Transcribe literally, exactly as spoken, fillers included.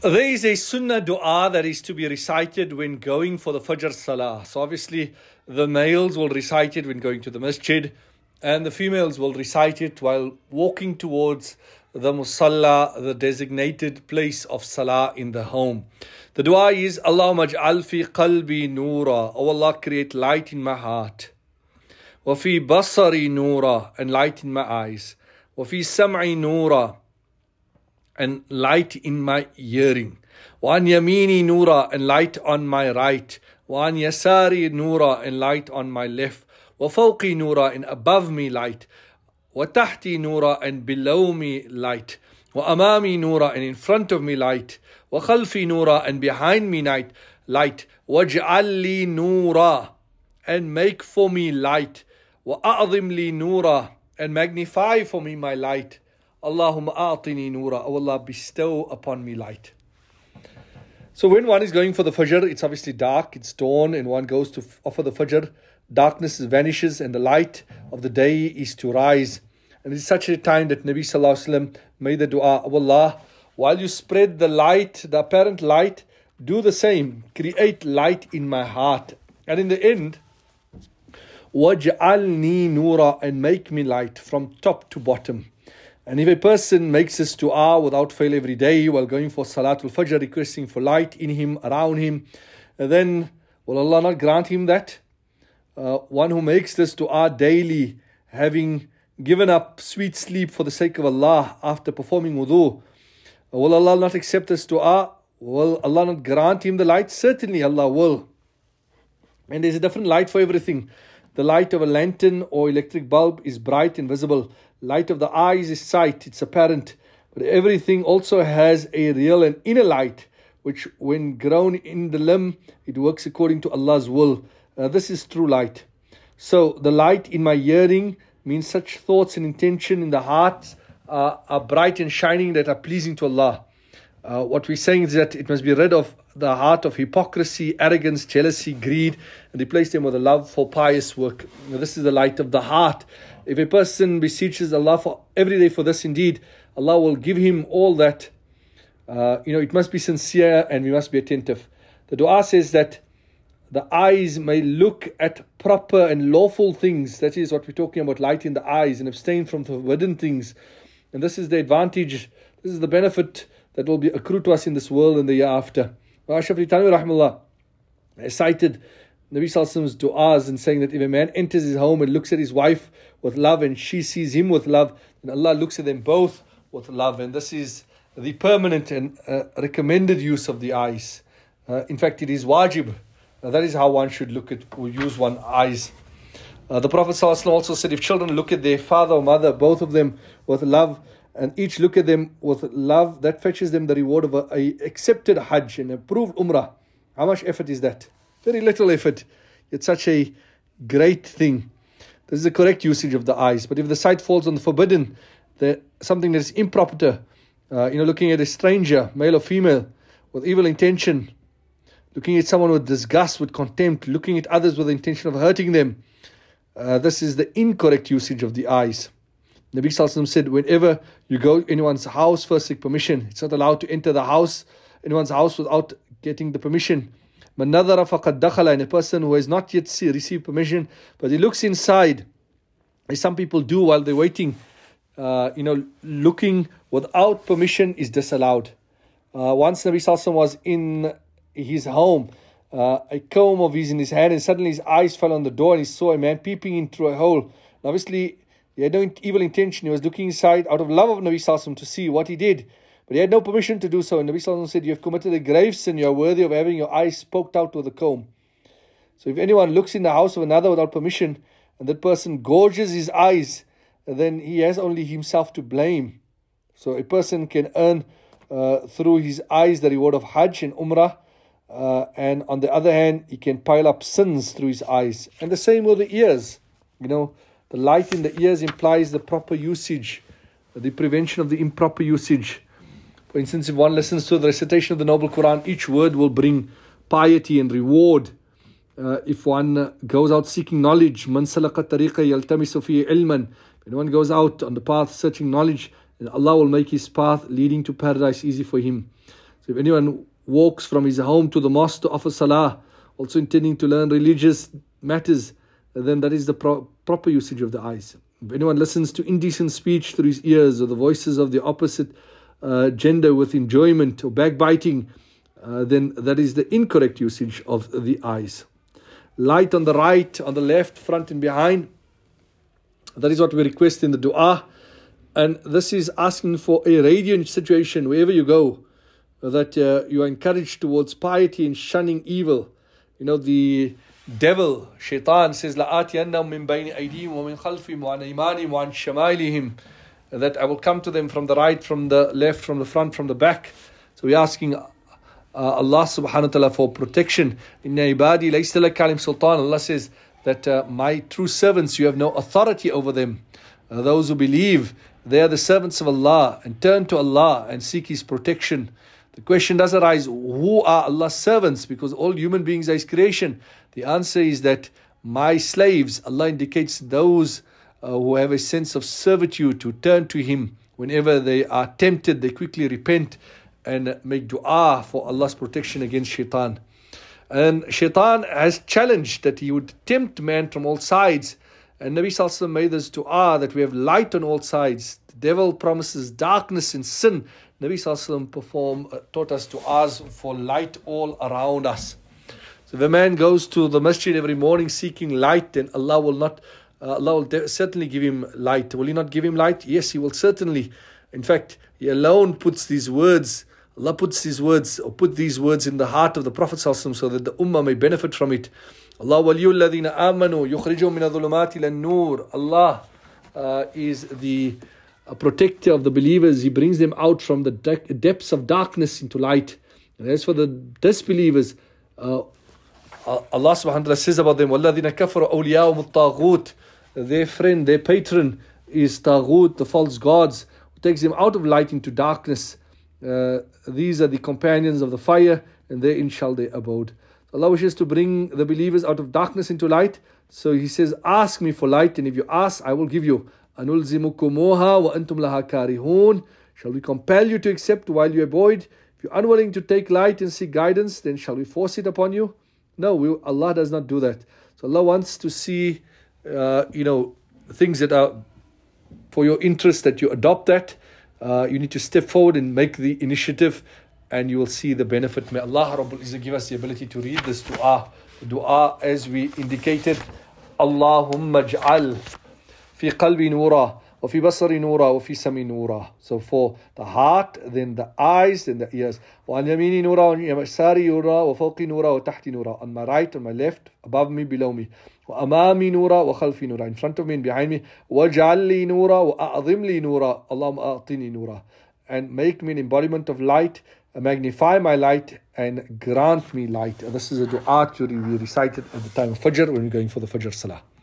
There is a sunnah dua that is to be recited when going for the Fajr Salah. So obviously the males will recite it when going to the masjid, and the females will recite it while walking towards the musalla, the designated place of salah in the home. The dua is, Allahumma aj'al fi qalbi noora. Oh Allah, create light in my heart. Wa fi basari noora, and light in my eyes. Wa fi sam'i noora, and light in my hearing. Wa an yamini noora, and light on my right. Wa an yasari noora, and light on my left. Wa fawqi noora, and above me light. Wa tahti noora, and below me light. Wa amami noora, and in front of me light. Wa khalfi noora, and behind me night light. Waj'al li noora, and make for me light. Wa a'zim li noora, and magnify for me my light. Allahumma a'tini noora. Oh Allah, bestow upon me light. So when one is going for the Fajr, it's obviously dark, it's dawn, and one goes to f- offer the Fajr. Darkness vanishes and the light of the day is to rise. And it's such a time that Nabi Sallallahu Alaihi Wasallam made the dua, oh Allah, while you spread the light, the apparent light, do the same. Create light in my heart. And in the end, waj'alni noora, and make me light from top to bottom. And if a person makes this dua without fail every day while going for Salatul Fajr, requesting for light in him, around him, then will Allah not grant him that? Uh, one who makes this dua daily, having given up sweet sleep for the sake of Allah after performing wudu, will Allah not accept this dua? Will Allah not grant him the light? Certainly Allah will. And there's a different light for everything. The light of a lantern or electric bulb is bright and visible. Light of the eyes is sight, it's apparent. But everything also has a real and inner light, which when grown in the limb, it works according to Allah's will. Uh, this is true light. So the light in my hearing means such thoughts and intention in the heart uh, are bright and shining that are pleasing to Allah. Uh, what we're saying is that it must be rid of the heart of hypocrisy, arrogance, jealousy, greed, and replace them with a love for pious work. Now, this is the light of the heart. If a person beseeches Allah for every day for this, indeed, Allah will give him all that. Uh, you know, it must be sincere and we must be attentive. The dua says that the eyes may look at proper and lawful things. That is what we're talking about, light in the eyes, and abstain from forbidden things. And this is the advantage, this is the benefit that will be accrued to us in this world and the year after. Ashraf Ali Thanwi Rahimahullah cited Nabi Sallallahu Alaihi Wasallam's du'as and saying that if a man enters his home and looks at his wife with love and she sees him with love, then Allah looks at them both with love. And this is the permanent and uh, recommended use of the eyes. Uh, in fact, it is wajib. Uh, that is how one should look at or use one's eyes. Uh, the Prophet Sallallahu Alaihi Wasallam also said, if children look at their father or mother, both of them with love, and each look at them with love, that fetches them the reward of a, a accepted Hajj, an approved Umrah. How much effort is that? Very little effort. It's such a great thing. This is the correct usage of the eyes. But if the sight falls on the forbidden, the, something that is improper, uh, you know, looking at a stranger, male or female, with evil intention, looking at someone with disgust, with contempt, looking at others with the intention of hurting them, uh, this is the incorrect usage of the eyes. Nabi Sallallahu Alaihi Wasallam said, whenever you go anyone's house, first seek permission. It's not allowed to enter the house, anyone's house, without getting the permission. Man nadhara faqad dakhala, and a person who has not yet see, received permission, but he looks inside, as some people do while they're waiting, uh, you know, looking without permission is disallowed. Uh, once Nabi Sallallahu Alaihi Wasallam was in his home, uh, a comb of his in his hand, and suddenly his eyes fell on the door and he saw a man peeping in through a hole. And obviously, he had no evil intention. He was looking inside out of love of Nabi Sallallahu Alaihi Wasallam to see what he did. But he had no permission to do so. And Nabi Sallallahu Alaihi Wasallam said, you have committed a grave sin. You are worthy of having your eyes poked out with a comb. So if anyone looks in the house of another without permission, and that person gorges his eyes, then he has only himself to blame. So a person can earn uh, through his eyes the reward of Hajj and Umrah. Uh, and on the other hand, he can pile up sins through his eyes. And the same with the ears. You know, the light in the ears implies the proper usage, the prevention of the improper usage. For instance, if one listens to the recitation of the Noble Quran, each word will bring piety and reward. Uh, if one goes out seeking knowledge, man salaka tariqa yaltamisu fihi ilman, if anyone goes out on the path searching knowledge, then Allah will make his path leading to paradise easy for him. So if anyone walks from his home to the mosque to offer salah, also intending to learn religious matters, then that is the pro- proper usage of the eyes. If anyone listens to indecent speech through his ears, or the voices of the opposite uh, gender with enjoyment or backbiting, uh, then that is the incorrect usage of the eyes. Light on the right, on the left, front and behind. That is what we request in the dua. And this is asking for a radiant situation wherever you go, that uh, you are encouraged towards piety and shunning evil. You know, the devil, shaitan, says, لَآتِيَنَّهُم مِّن بَيْنِ أَيْدِيهِمْ وَمِنْ خَلْفِهِمْ وَعَنْ أَيْمَانِهِمْ وَعَنْ شَمَائِلِهِمْ, that I will come to them from the right, from the left, from the front, from the back. So we're asking uh, Allah subhanahu wa ta'ala for protection. إِنَّ عِبَادِي لَيْسَ لَكَ عَلَيْهِمْ سُلْطَانٌ. Allah says that uh, my true servants, you have no authority over them. Uh, those who believe, they are the servants of Allah, and turn to Allah and seek His protection. The question does arise, who are Allah's servants? Because all human beings are His creation. The answer is that my slaves, Allah indicates those uh, who have a sense of servitude, to turn to Him. Whenever they are tempted, they quickly repent and make dua for Allah's protection against shaitan. And shaitan has challenged that he would tempt man from all sides. And Nabi Sallallahu Alaihi Wasallam made this dua that we have light on all sides. The devil promises darkness and sin. Nabi Sallallahu Alaihi Wasallam perform, uh, taught us to ask for light all around us. So if a man goes to the masjid every morning seeking light, then Allah will not, uh, Allah will de- certainly give him light. Will He not give him light? Yes, He will certainly. In fact, He alone puts these words, Allah puts these words, or put these words in the heart of the Prophet Sallallahu Alaihi Wasallam so that the ummah may benefit from it. Allah waliyul ladhina amanu yukhrijum min adh-dhulumati ila an-nur. Allah uh, is the uh, protector of the believers. He brings them out from the de- depths of darkness into light. And as for the disbelievers, uh, Allah subhanahu wa ta'ala says about them, وَالَّذِينَ كَفَرُوا أَوْلِيَاهُمُ الطَّاغُوتِ. Their friend, their patron is Taghut, the false gods, who takes them out of light into darkness. Uh, these are the companions of the fire, and therein shall they abode. Allah wishes to bring the believers out of darkness into light. So He says, ask me for light, and if you ask, I will give you. أَنُلْزِمُكُمُوهَا وَأَنْتُمْ لَهَا كَارِهُونَ. Shall we compel you to accept while you avoid? If you're unwilling to take light and seek guidance, then shall we force it upon you? No, we, Allah does not do that. So Allah wants to see, uh, you know, things that are for your interest, that you adopt that. Uh, you need to step forward and make the initiative, and you will see the benefit. May Allah Rabbul Izzah give us the ability to read this dua. The dua, as we indicated, Allahumma ja'al fi qalbi nura, wa fi basari nura, wa fi sami nura. So for the heart, then the eyes, then the ears. Wa an yamini nura, wa an yasari nura, wa fawqi nura, wa tahti nura. On my right, on my left, above me, below me. Wa amami nura, wa khalfi nura. In front of me and behind me. Wa ja'al li nura, wa a'zim li nura. Allahumma a'tini nura. And make me an embodiment of light, magnify my light, and grant me light. This is a dua to be recited at the time of Fajr when we're going for the Fajr Salah.